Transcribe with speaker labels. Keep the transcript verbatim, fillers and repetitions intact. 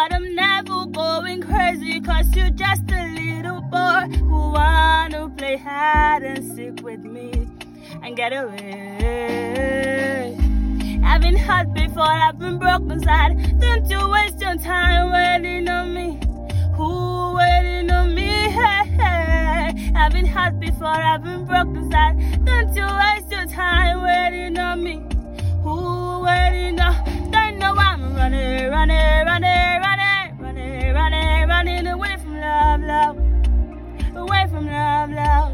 Speaker 1: But I'm never going crazy, cause you're just a little boy who wanna play hide and seek with me and get away. I've been hurt before, I've been broken inside. Don't you waste your time waiting on me. Who waiting on me? Hey, hey. I've been hurt before, I've been broken inside. Don't you waste your time waiting on me. Who waiting on? Don't know I'm running, running, running, running, running, running, running away from love, love, away from love, love.